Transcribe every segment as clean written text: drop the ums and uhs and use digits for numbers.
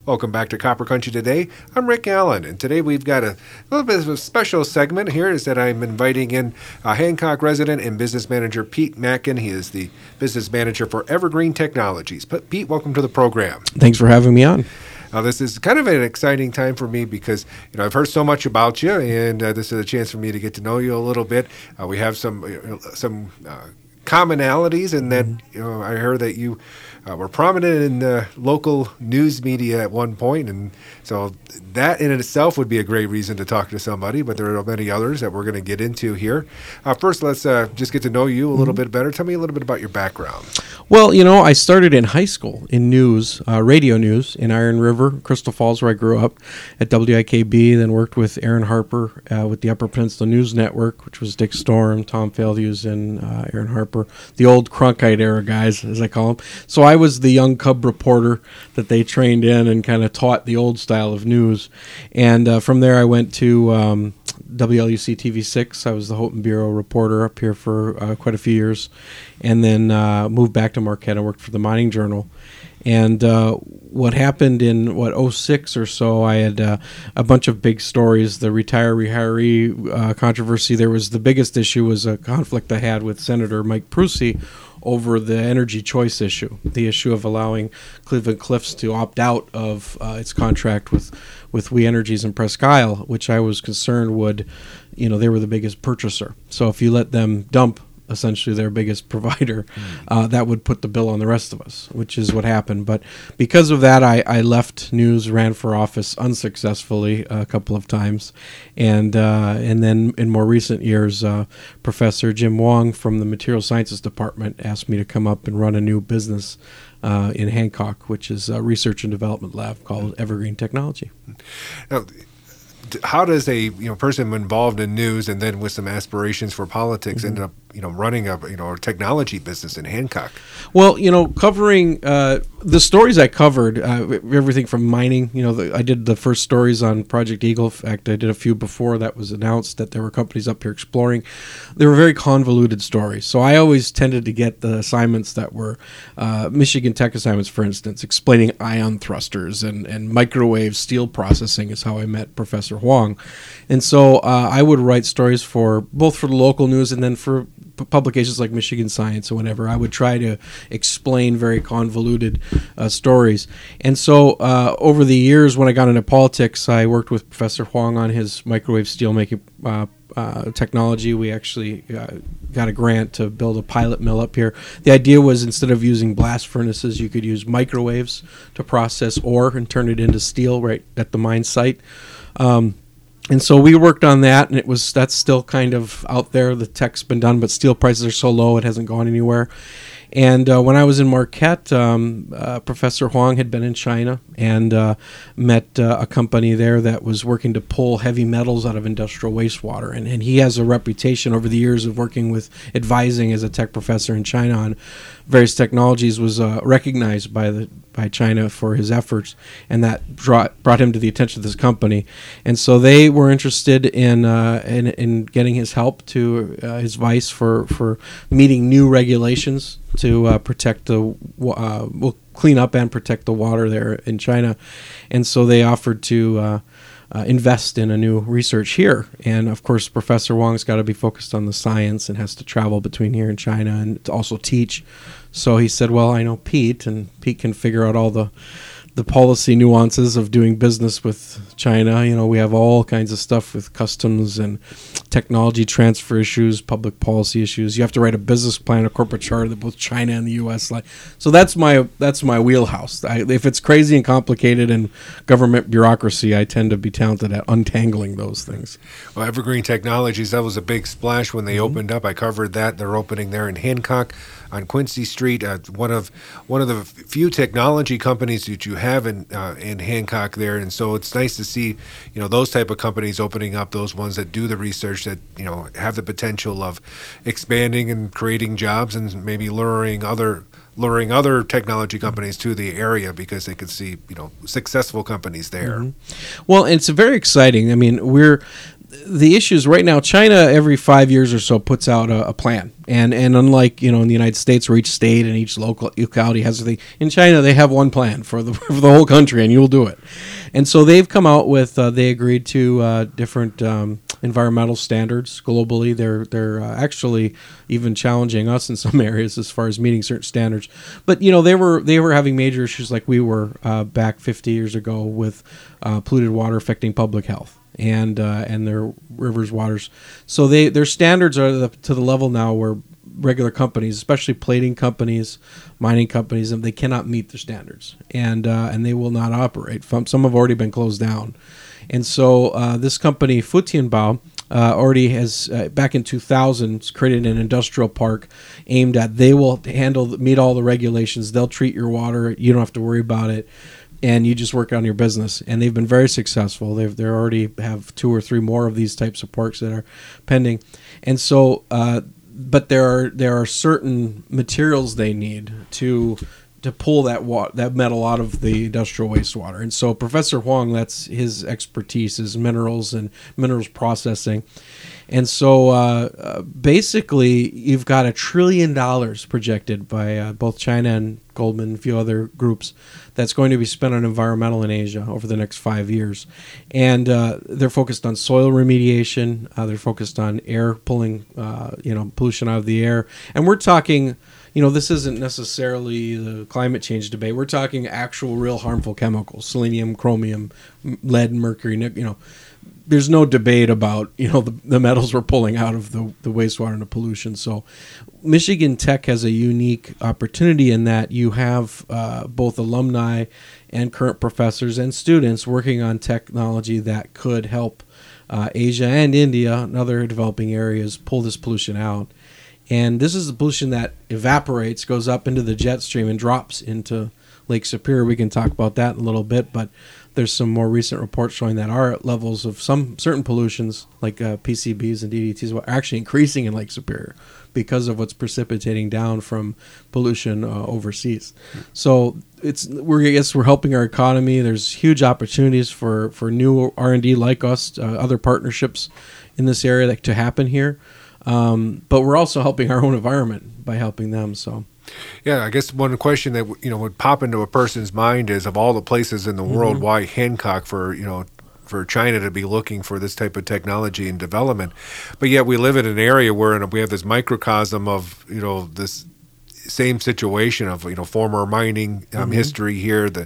Welcome back to Copper Country Today. I'm Rick Allen, and today we've got a little bit of a special segment here is that I'm inviting in Hancock resident and business manager Pete Mackin. He is the business manager for Evergreen Technologies. But Pete, welcome to the program. Thanks for having me on. This is kind of an exciting time for me because I've heard so much about you, and this is a chance for me to get to know you a little bit. We have some commonalities in that I heard that you were prominent in the local news media at one point, and so that in itself would be a great reason to talk to somebody, but there are many others that we're going to get into here. First, let's just get to know you a little bit better. Tell me a little bit about your background. Well, I started in high school in news, radio news in Iron River, Crystal Falls, where I grew up, at WIKB, then worked with Aaron Harper with the Upper Peninsula News Network, which was Dick Storm, Tom Failhuse, and Aaron Harper, the old Cronkite era guys, as I call them. So I was the young cub reporter that they trained in and kind of taught the old style of news. And from there I went to WLUC TV6. I was the Houghton Bureau reporter up here for quite a few years, and then moved back to Marquette and worked for the Mining Journal. And what happened in, '06 or so, I had a bunch of big stories. The retire-rehiree controversy, the biggest issue was a conflict I had with Senator Mike Prusi over the energy choice issue, the issue of allowing Cleveland Cliffs to opt out of its contract with We Energies and Presque Isle, which I was concerned would, they were the biggest purchaser. So if you let them dump essentially their biggest provider, that would put the bill on the rest of us, which is what happened. But because of that, I left news, ran for office unsuccessfully a couple of times, and then in more recent years, Professor Jim Wong from the Material Sciences Department asked me to come up and run a new business in Hancock, which is a research and development lab called Evergreen Technology. Now, how does a person involved in news and then with some aspirations for politics end up running a technology business in Hancock? Well, covering the stories I covered, everything from mining. I did the first stories on Project Eagle. In fact, I did a few before that was announced that there were companies up here exploring. They were very convoluted stories, so I always tended to get the assignments that were Michigan Tech assignments, for instance, explaining ion thrusters and microwave steel processing is how I met Professor Huang. And so I would write stories both for the local news and then for publications like Michigan Science or whatever. I would try to explain very convoluted stories. And so over the years, when I got into politics, I worked with Professor Huang on his microwave steelmaking technology. We actually got a grant to build a pilot mill up here. The idea was instead of using blast furnaces, you could use microwaves to process ore and turn it into steel right at the mine site. And so we worked on that, and that's still kind of out there. The tech's been done, but steel prices are so low it hasn't gone anywhere. And when I was in Marquette, Professor Huang had been in China and met a company there that was working to pull heavy metals out of industrial wastewater. And he has a reputation over the years of working with advising as a tech professor in China on various technologies, was recognized by China for his efforts, and that brought him to the attention of this company. And so they were interested in getting his help to his vice for meeting new regulations to protect clean up and protect the water there in China. And so they offered to invest in a new research here. And of course, Professor Wong's got to be focused on the science and has to travel between here and China and to also teach. So he said, well, I know Pete, and Pete can figure out all the policy nuances of doing business with China. We have all kinds of stuff with customs and technology transfer issues, public policy issues. You have to write a business plan, a corporate charter that both China and the U.S. like. So that's my wheelhouse. If it's crazy and complicated and government bureaucracy, I tend to be talented at untangling those things. Well, Evergreen Technologies, that was a big splash when they opened up. I covered that. They're opening there in Hancock on Quincy Street. One of the few technology companies that you have in Hancock there, and so it's nice to see those type of companies opening up, those ones that do the research that have the potential of expanding and creating jobs and maybe luring other technology companies to the area because they could see successful companies there. Mm-hmm. Well, it's very exciting. I mean, the issues right now, China every 5 years or so puts out a plan, and unlike in the United States where each state and each locality has a thing, in China they have one plan for the for the whole country, and you'll do it. And so they've come out with they agreed to different environmental standards globally. They're actually even challenging us in some areas as far as meeting certain standards. But they were having major issues like we were back 50 years ago with polluted water affecting public health and their rivers, waters. So their standards are to the level now where regular companies, especially plating companies, mining companies, they cannot meet their standards, and they will not operate. Some have already been closed down. And so this company, Futianbao, already has, back in 2000, created an industrial park aimed at, they will meet all the regulations. They'll treat your water. You don't have to worry about it. And you just work on your business. And they've been very successful. They already have 2 or 3 more of these types of parks that are pending. And so, but there are certain materials they need to pull that metal out of the industrial wastewater. And so Professor Huang, that's his expertise, is minerals and minerals processing. And so basically you've got $1 trillion projected by both China and Goldman and a few other groups that's going to be spent on environmental in Asia over the next 5 years. And they're focused on soil remediation. They're focused on air pulling, pollution out of the air. And we're talking, this isn't necessarily the climate change debate. We're talking actual, real harmful chemicals: selenium, chromium, lead, mercury. There's no debate about the metals we're pulling out of the wastewater and the pollution. So Michigan Tech has a unique opportunity in that you have both alumni and current professors and students working on technology that could help Asia and India and other developing areas pull this pollution out. And this is the pollution that evaporates, goes up into the jet stream, and drops into Lake Superior. We can talk about that in a little bit, but there's some more recent reports showing that our levels of some certain pollutions, like PCBs and DDTs, are actually increasing in Lake Superior because of what's precipitating down from pollution overseas. So we're helping our economy. There's huge opportunities for new R&D like us, other partnerships in this area to happen here. But we're also helping our own environment by helping them. So, yeah, I guess one question that would pop into a person's mind is, of all the places in the world, why Hancock for China to be looking for this type of technology and development? But yet we live in an area where we have this microcosm of this same situation of former mining history here, the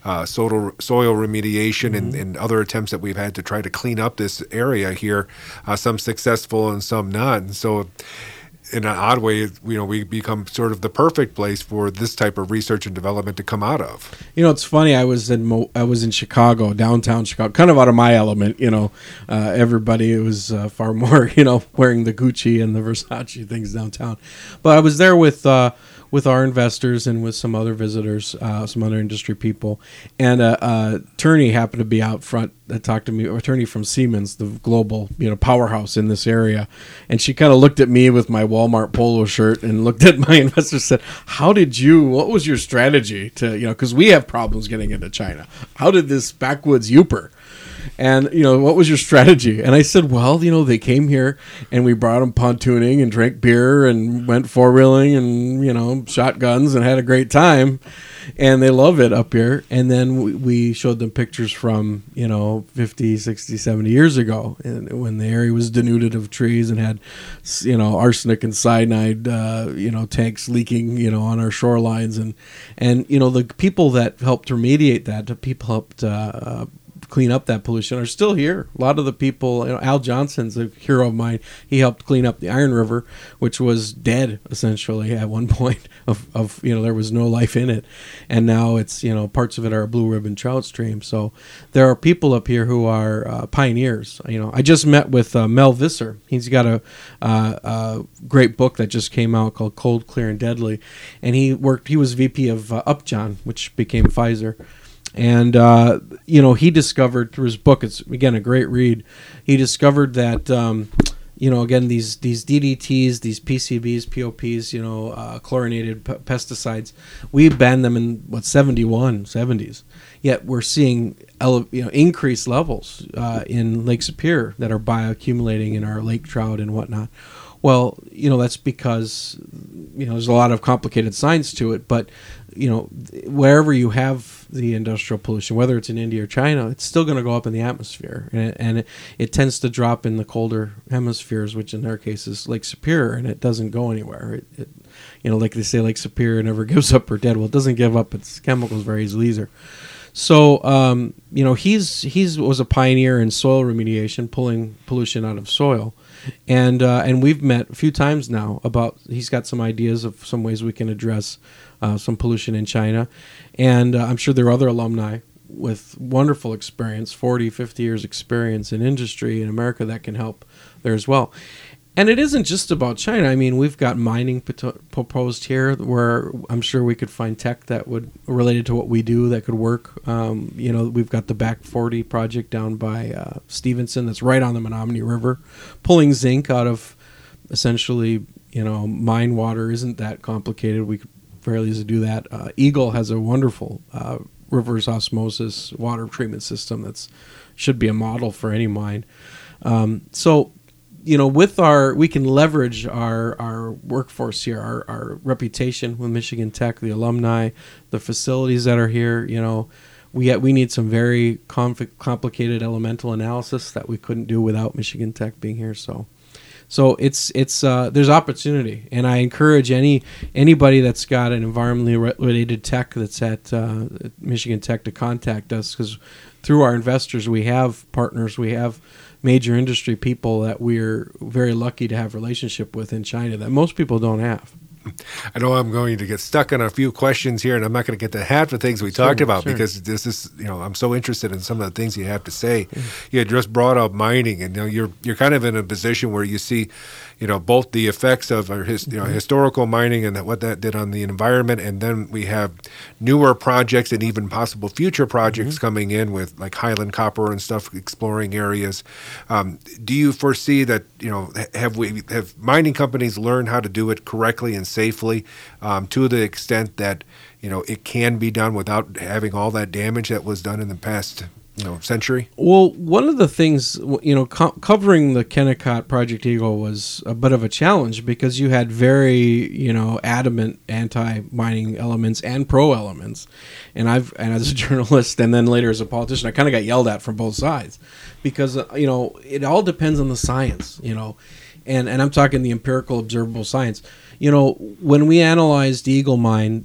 soil remediation and other attempts that we've had to try to clean up this area here, some successful and some not. And so in an odd way, we become sort of the perfect place for this type of research and development to come out of. It's funny. I was in Chicago, downtown Chicago, kind of out of my element. Everybody was far more wearing the Gucci and the Versace things downtown. But I was there with our investors and with some other visitors, some other industry people, and attorney happened to be out front that talked to me, attorney from Siemens, the global powerhouse in this area, and she kind of looked at me with my Walmart polo shirt and looked at my investors and said, what was your strategy to, because we have problems getting into China. How did this backwoods Youper? And, what was your strategy? And I said, well, they came here and we brought them pontooning and drank beer and went four-wheeling and, shot guns and had a great time. And they love it up here. And then we showed them pictures from, 50, 60, 70 years ago, and when the area was denuded of trees and had, arsenic and cyanide, tanks leaking, on our shorelines. And the people that helped remediate that, the people helped clean up that pollution are still here. A lot of the people, Al Johnson's a hero of mine. He helped clean up the Iron River, which was dead essentially at one point of there was no life in it. And now it's, parts of it are a blue ribbon trout stream. So there are people up here who are pioneers. I just met with Mel Visser. He's got a great book that just came out called Cold, Clear, and Deadly. And he was VP of Upjohn, which became Pfizer. And, he discovered through his book, it's, again, a great read, he discovered that, again, these DDTs, these PCBs, POPs, chlorinated pesticides, we banned them in, 70s. Yet we're seeing increased levels in Lake Superior that are bioaccumulating in our lake trout and whatnot. Well, that's because, there's a lot of complicated science to it, but, wherever you have the industrial pollution, whether it's in India or China, it's still going to go up in the atmosphere. And it tends to drop in the colder hemispheres, which in their case is Lake Superior, and it doesn't go anywhere. Like they say, Lake Superior never gives up or dead. Well, it doesn't give up its chemicals very easily either. So, he's was a pioneer in soil remediation, pulling pollution out of soil. And we've met a few times now about, he's got some ideas of some ways we can address some pollution in China. And I'm sure there are other alumni with wonderful experience, 40, 50 years experience in industry in America that can help there as well. And it isn't just about China. I mean, we've got mining proposed here where I'm sure we could find tech that would, related to what we do, that could work. We've got the Back 40 project down by Stevenson that's right on the Menominee River, pulling zinc out of essentially, mine water. Isn't that complicated. We could fairly easily do that. Eagle has a wonderful reverse osmosis water treatment system that's should be a model for any mine. We can leverage our workforce here, our reputation with Michigan Tech, the alumni, the facilities that are here. We need some very complicated elemental analysis that we couldn't do without Michigan Tech being here. So it's there's opportunity, and I encourage anybody that's got an environmentally related tech that's at Michigan Tech to contact us, because through our investors we have partners, we have major industry people that we're very lucky to have relationship with in China that most people don't have. I know I'm going to get stuck on a few questions here, and I'm not going to get to half the things we talked about because this is, I'm so interested in some of the things you have to say. You had just brought up mining, and you're kind of in a position where you see, both the effects of our historical mining and what that did on the environment, and then we have newer projects and even possible future projects coming in with like Highland Copper and stuff, exploring areas. Do you foresee that have mining companies learned how to do it correctly and safely to the extent that it can be done without having all that damage that was done in the past century? Well, one of the things, covering the Kennecott Project Eagle was a bit of a challenge because you had very, adamant anti-mining elements and pro elements. And as a journalist and then later as a politician, I kind of got yelled at from both sides because, it all depends on the science, and I'm talking the empirical observable science. When we analyzed the Eagle mine,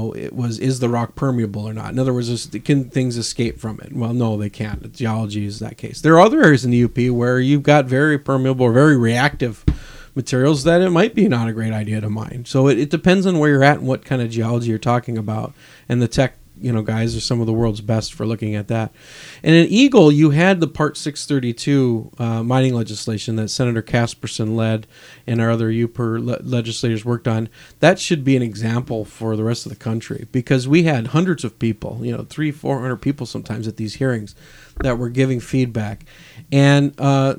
is the rock permeable or not? In other words, can things escape from it? Well, no, they can't. The geology is that case. There are other areas in the UP where you've got very permeable or very reactive materials that it might be not a great idea to mine. So it depends on where you're at and what kind of geology you're talking about. And the tech, guys are some of the world's best for looking at that. And in Eagle, you had the Part 632 mining legislation that Senator Casperson led and our other UPR legislators worked on. That should be an example for the rest of the country because we had hundreds of people, 300-400 people sometimes at these hearings that were giving feedback. And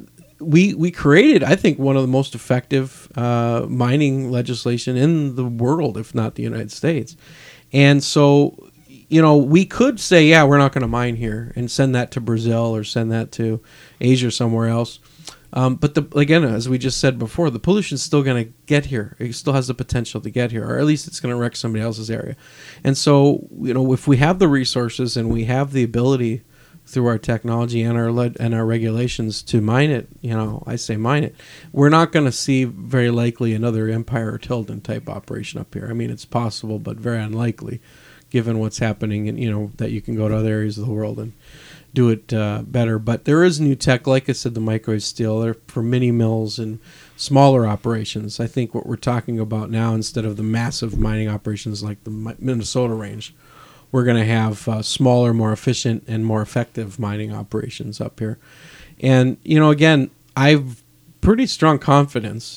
we created, I think, one of the most effective mining legislation in the world, if not the United States. And so we could say, yeah, we're not going to mine here and send that to Brazil or send that to Asia or somewhere else. But again, as we just said before, the pollution's still going to get here. It still has the potential to get here, or at least it's going to wreck somebody else's area. And so, if we have the resources and we have the ability through our technology and our regulations to mine it, I say mine it, we're not going to see very likely another Empire or Tilden type operation up here. I mean, it's possible, but very unlikely, given what's happening, and that you can go to other areas of the world and do it better. But there is new tech, like I said, the microwave steel, they're for mini mills and smaller operations. I think what we're talking about now, instead of the massive mining operations like the Minnesota range, we're going to have smaller, more efficient, and more effective mining operations up here. And, again, I've pretty strong confidence,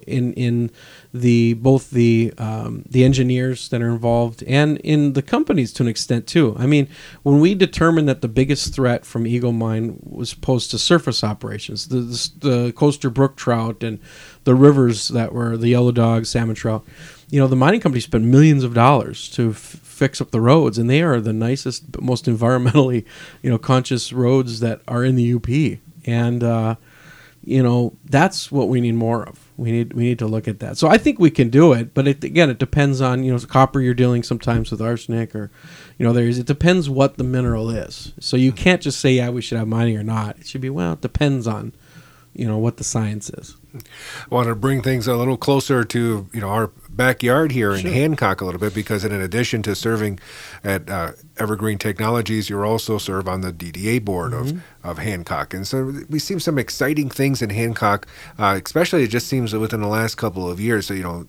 in both the engineers that are involved and in the companies to an extent too. I mean, when we determined that the biggest threat from Eagle Mine was posed to surface operations, the Coaster Brook trout and the rivers that were the yellow dog, salmon trout, the mining companies spend millions of dollars to fix up the roads, and they are the nicest, most environmentally, conscious roads that are in the UP. And that's what we need more of. We need to look at that. So I think we can do it, but it depends on copper. You're dealing sometimes with arsenic, or it depends what the mineral is. So you can't just say we should have mining or not. It should be it depends on what the science is. I want to bring things a little closer to our backyard here in Hancock a little bit, because in addition to serving at Evergreen Technologies, you also serve on the DDA board of Hancock. And so we've seen some exciting things in Hancock, especially it just seems within the last couple of years. So,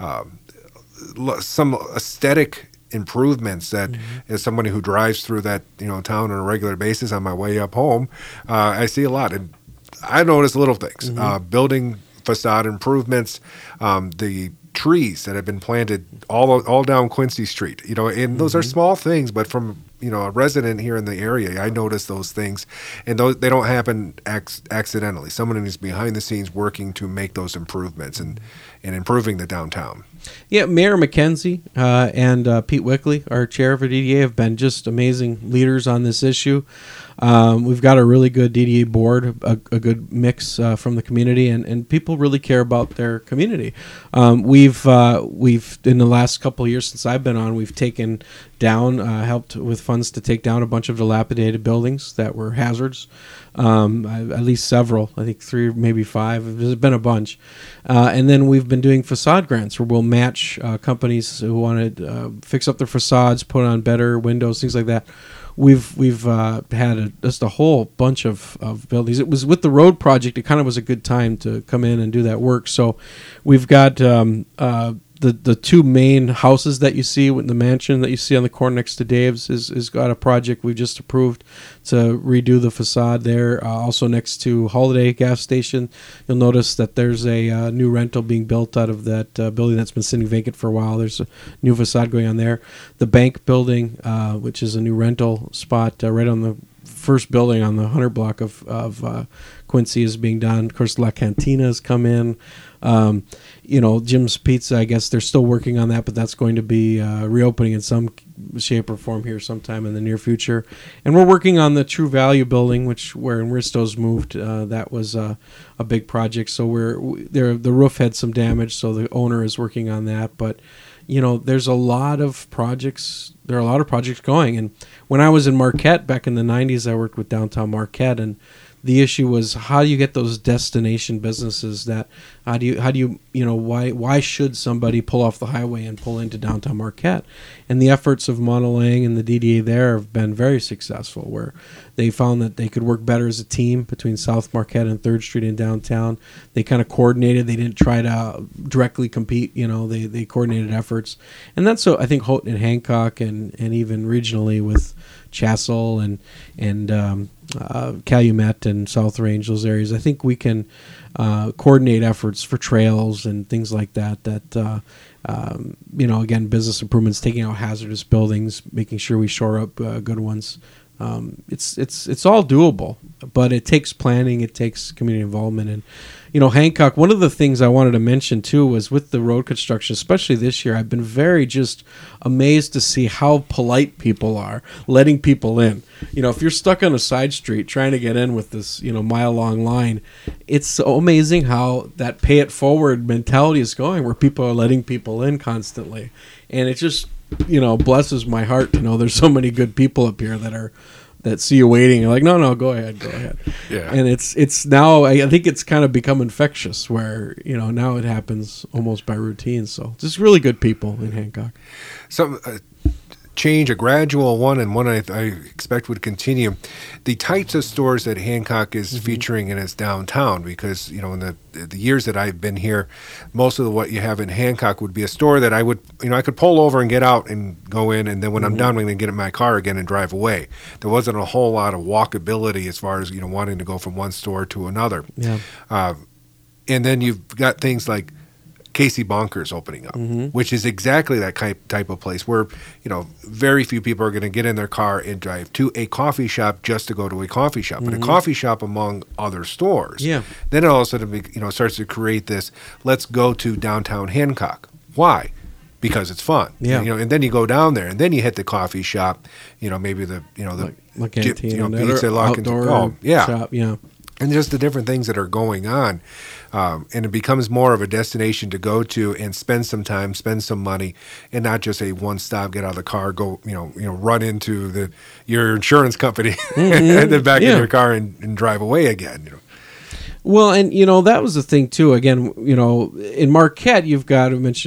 some aesthetic improvements that as somebody who drives through that town on a regular basis on my way up home, I see a lot. And I notice little things, building facade improvements, the trees that have been planted all down Quincy Street, and those are small things, but from a resident here in the area, I notice those things, and they don't happen accidentally. Someone is behind the scenes working to make those improvements and improving the downtown. Yeah, Mayor McKenzie and Pete Wickley, our chair for DDA, have been just amazing leaders on this issue. We've got a really good DDA board, a good mix from the community, and people really care about their community. We've in the last couple of years since I've been on, we've taken down, helped with funds to take down a bunch of dilapidated buildings that were hazards. At least several, I think 3, maybe 5. There's been a bunch. And then we've been doing facade grants where we'll match companies who want to fix up their facades, put on better windows, things like that. We've had just a whole bunch of buildings. It was with the road project. It kind of was a good time to come in and do that work. So we've got the 2 main houses that you see, the mansion that you see on the corner next to Dave's is got a project we've just approved to redo the facade there. Also next to Holiday gas station, you'll notice that there's a new rental being built out of that building that's been sitting vacant for a while. There's a new facade going on there. The bank building, which is a new rental spot right on the first building on the 100 block of Quincy, is being done. Of course, La Cantina has come in. Jim's Pizza, I guess they're still working on that, but that's going to be reopening in some shape or form here sometime in the near future. And we're working on the True Value building, where Risto's moved. That was a big project. So the roof had some damage, so the owner is working on that. But there's a lot of projects. There are a lot of projects going. And when I was in Marquette back in the 90s, I worked with Downtown Marquette, and the issue was, how do you get those destination businesses why should somebody pull off the highway and pull into downtown Marquette? And the efforts of Monolang and the DDA there have been very successful, where they found that they could work better as a team between South Marquette and 3rd Street in downtown. They kind of coordinated. They didn't try to directly compete. They coordinated efforts. And that's so I think Houghton and Hancock and even regionally with Chassell and Calumet and South Range, those areas, I think we can coordinate efforts for trails and things like that. Again, business improvements, taking out hazardous buildings, making sure we shore up good ones. It's all doable, but it takes planning. It takes community involvement. And Hancock, one of the things I wanted to mention too was with the road construction, especially this year, I've been very just amazed to see how polite people are letting people in. If you're stuck on a side street trying to get in with this mile-long line, it's so amazing how that pay it forward mentality is going, where people are letting people in constantly. And it just blesses my heart to know there's so many good people up here that see you waiting. You're like, no, go ahead. Yeah. And it's now, I think it's kind of become infectious, where now it happens almost by routine. So just really good people in Hancock. Some change, a gradual one, and one I expect would continue. The types of stores that Hancock is featuring in its downtown, because in the years that I've been here, most of what you have in Hancock would be a store that I would I could pull over and get out and go in, and then when I'm done, I'm going to get in my car again and drive away. There wasn't a whole lot of walkability as far as wanting to go from one store to another. Yeah. And then you've got things like Casey Bonkers opening up, which is exactly that type of place where, very few people are going to get in their car and drive to a coffee shop just to go to a coffee shop, but a coffee shop among other stores. Yeah. Then it all of a sudden, starts to create this, let's go to downtown Hancock. Why? because it's fun. Yeah. And then you go down there, and then you hit the coffee shop. Maybe the canteen, pizza lock and outdoor shop. Yeah. And just the different things that are going on. And it becomes more of a destination to go to and spend some time, spend some money, and not just a one stop, get out of the car, go, run into your insurance company and then back in your car and drive away again. Well, and that was the thing too. Again, in Marquette, we've got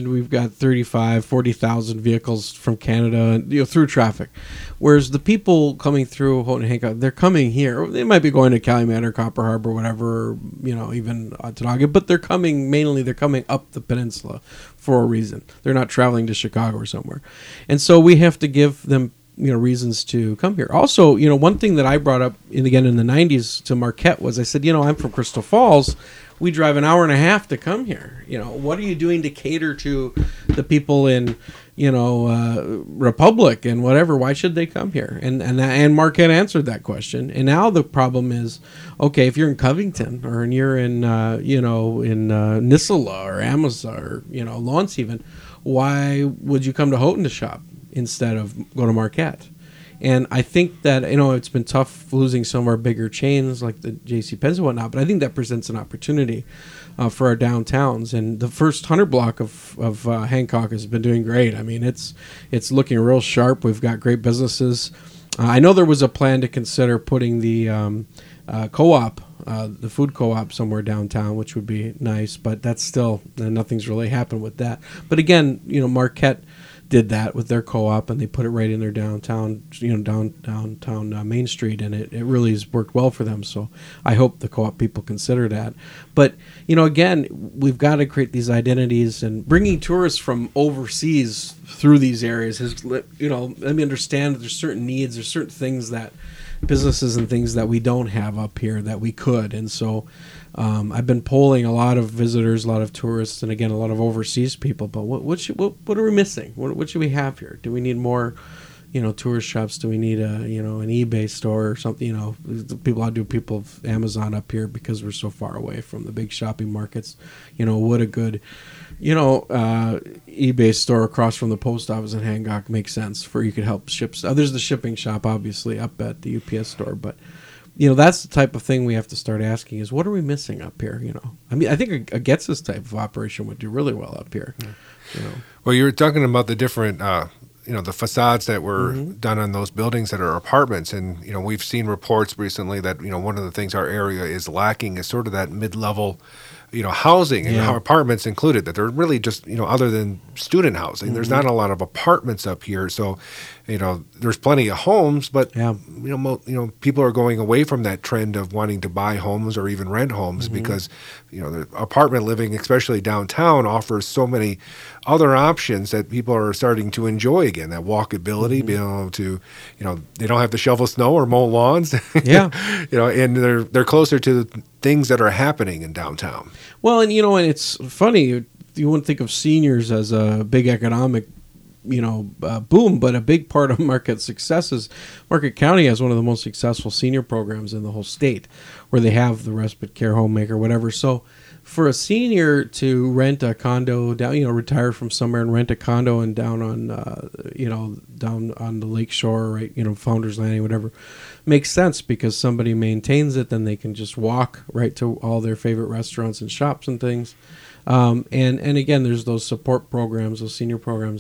40,000 vehicles from Canada, through traffic. Whereas the people coming through Houghton Hancock, they're coming here. They might be going to Calumet or Copper Harbor, whatever, even Ontonaga, but they're coming up the peninsula for a reason. They're not traveling to Chicago or somewhere. And so we have to give them reasons to come here. Also, one thing that I brought up in the 90s to Marquette was I said, I'm from Crystal Falls. We drive an hour and a half to come here. What are you doing to cater to the people in, Republic and whatever? Why should they come here? And Marquette answered that question. And now the problem is, okay, if you're in Covington or you're in, in Nisula or Amasa or, Lawrence even, why would you come to Houghton to shop instead of go to Marquette? And I think that, it's been tough losing some of our bigger chains like the J.C. Penn's and whatnot, but I think that presents an opportunity for our downtowns. And the first 100 block of Hancock has been doing great. I mean, it's looking real sharp. We've got great businesses. I know there was a plan to consider putting the co-op, the food co-op somewhere downtown, which would be nice, but that's still, nothing's really happened with that. But again, Marquette did that with their co-op, and they put it right in their downtown, downtown Main Street, and it really has worked well for them. So I hope the co-op people consider that. But again, we've got to create these identities, and bringing tourists from overseas through these areas has, let me understand that there's certain needs, there's certain things that businesses and things that we don't have up here that we could, and so. I've been polling a lot of visitors, a lot of tourists, and again, a lot of overseas people. But what are we missing? What should we have here? Do we need more, tourist shops? Do we need an eBay store or something? People of Amazon up here because we're so far away from the big shopping markets. What a good, eBay store across from the post office in Hancock makes sense for you could help ship. There's the shipping shop, obviously, up at the UPS store, but. That's the type of thing we have to start asking is what are we missing up here? I mean, I think a Getz's type of operation would do really well up here. Yeah. Well, you were talking about the different, the facades that were done on those buildings that are apartments. And, we've seen reports recently that, one of the things our area is lacking is sort of that mid-level, housing and apartments included, that they're really just, other than student housing, there's not a lot of apartments up here. So, there's plenty of homes, but, people are going away from that trend of wanting to buy homes or even rent homes because, the apartment living, especially downtown, offers so many other options that people are starting to enjoy again, that walkability, being able to, they don't have to shovel snow or mow lawns. Yeah. And they're closer to things that are happening in downtown. Well, and and it's funny, you wouldn't think of seniors as a big economic boom, but a big part of Marquette's success is Marquette County has one of the most successful senior programs in the whole state, where they have the respite care homemaker, whatever. So for a senior to rent a condo down, retire from somewhere and rent a condo and down on, down on the lake shore, right, Founders Landing, whatever, makes sense because somebody maintains it. Then they can just walk right to all their favorite restaurants and shops and things. And again, there's those support programs, those senior programs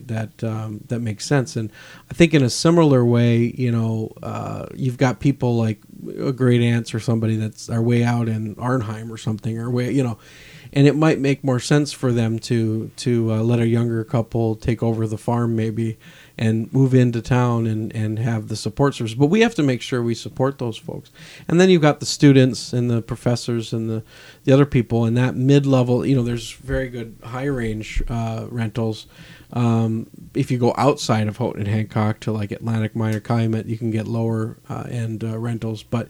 that make sense. And I think in a similar way, you've got people like a great aunts or somebody that's are way out in Arnheim or something, or way, and it might make more sense for them to let a younger couple take over the farm maybe and move into town and have the support service. But we have to make sure we support those folks. And then you've got the students and the professors and the other people, and that mid-level, there's very good high-range rentals. If you go outside of Houghton and Hancock to like Atlantic Mine, Calumet, you can get lower end rentals. But,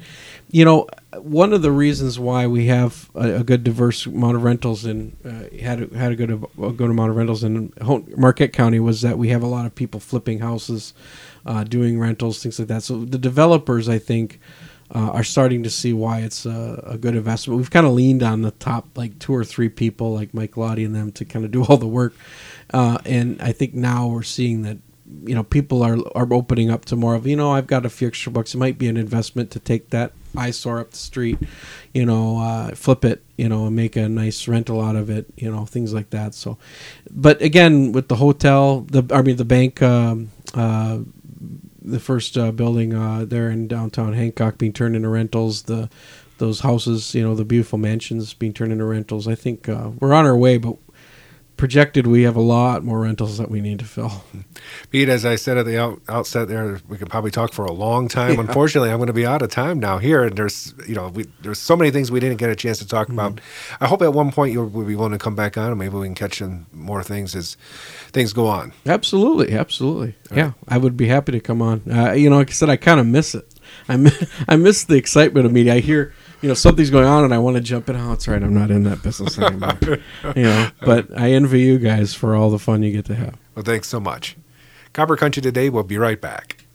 one of the reasons why we have a good diverse amount of rentals and had a good amount of rentals in Marquette County was that we have a lot of people flipping houses, doing rentals, things like that. So the developers, I think, are starting to see why it's a good investment. We've kind of leaned on the top like 2 or 3 people like Mike Lottie and them to kind of do all the work. And I think now we're seeing that, people are opening up to more of, I've got a few extra bucks. It might be an investment to take that eyesore up the street, flip it, and make a nice rental out of it, things like that. So, but again, with the hotel, the bank, the first building there in downtown Hancock being turned into rentals, those houses, the beautiful mansions being turned into rentals. I think we're on our way, but projected we have a lot more rentals that we need to fill. Pete, as I said at the outset there, we could probably talk for a long time. Yeah. Unfortunately, I'm going to be out of time now here, and there's there's so many things we didn't get a chance to talk about. I hope at one point you'll be willing to come back on, and maybe we can catch some more things as things go on. Absolutely. Yeah, right. I would be happy to come on. Like I said, I kind of miss it. I miss the excitement of media. I hear something's going on and I want to jump in. Oh, that's right, I'm not in that business anymore. But I envy you guys for all the fun you get to have. Well, thanks so much. Copper Country Today, we'll be right back.